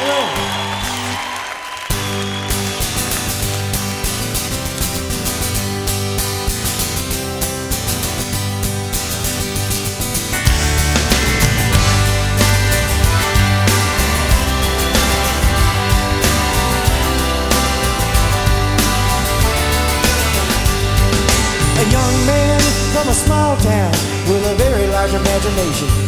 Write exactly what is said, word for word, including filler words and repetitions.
A young man from a small town with a very large imagination.